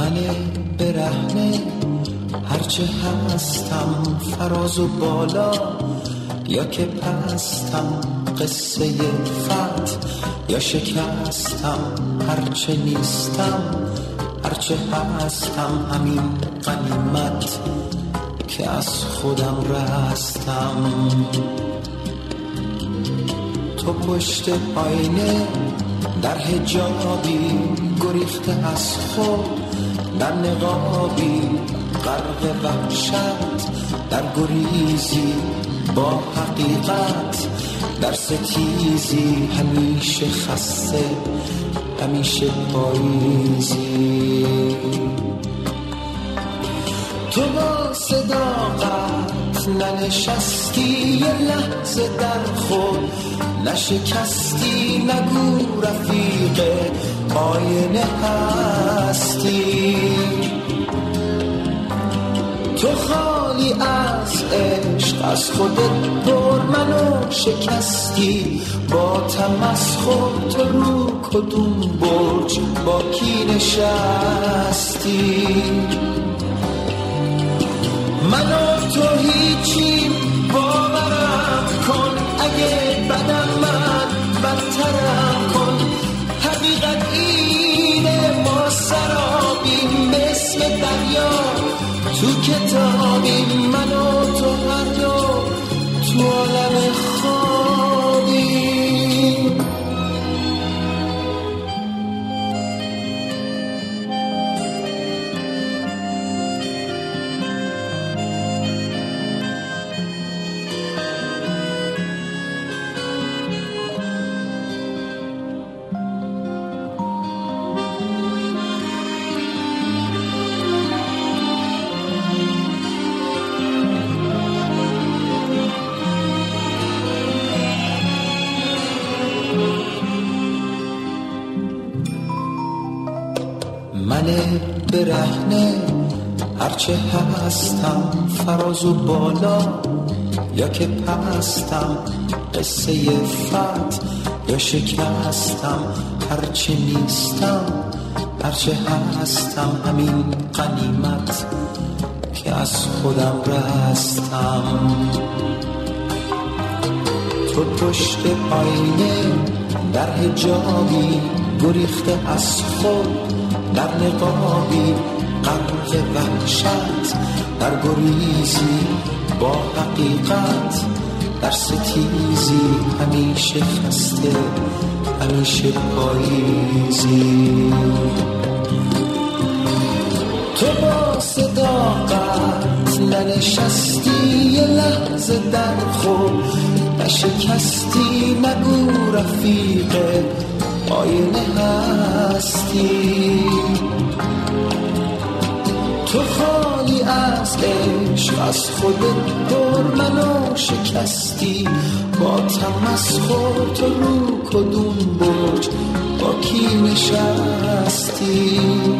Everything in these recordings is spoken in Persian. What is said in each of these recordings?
من برهنه هرچه هستم فراز و بالا یا که پستم قصه فتح یا شکستم هرچه نیستم هرچه هستم همین غنیمت که از خودم رستم. تو پشت آینه در حجابی گریخته از خود در نقابی غرق وحشت در گریزی با حقیقت در ستیزی همیشه خسته همیشه پاییزی. تو با صداقت ننشستی یه لحظه در خود نشکستی نگو رفیق آینه هستی. تو خالی از عشق از خودت پر منو شکستی با تمسخر تو رو کدوم برج با کی نشستی. منو تو هیچی باورم کن اگه بدم من بدترم کن حقیقت اینه ما سرابیم مثل دریا تو کتابیم من و تو هر دو تو عالم خوابیم. من برهنه هرچه هستم فراز و بالا یا که پستم قصه فتح یا شکستم هرچه نیستم هرچه هستم همین غنیمت که از خودم رستم. تو پشت آینه در حجابی گریخته از خود در نقابی غرق وحشت در گریزی با حقیقت در ستیزی همیشه خسته همیشه پاییزی. تو با صداقت ننشستی یه لحظه در خود نشکستی نگو رفیق آینه هستی. تو خالی از عشق از خودت پر منو شکستی با تمسخر تو رو کدوم برج با کی نشستی.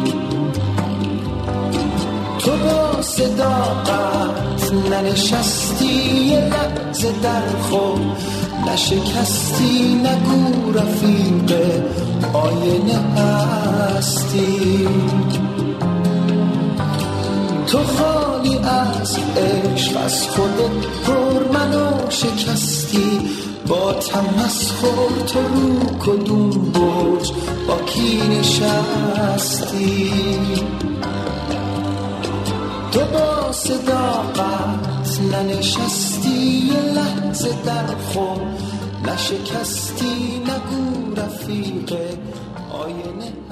تو با صداقت ننشستی یه لحظه در خود نشکستی نگو رفیق آینه هستی. تو خالی از عشق از خودت پر منو شکستی با تمسخر تو رو کدوم برج با کی نشستی. تو با صداقت ننشستی یه لحظه در خود نشکستی نگو رفیق آینه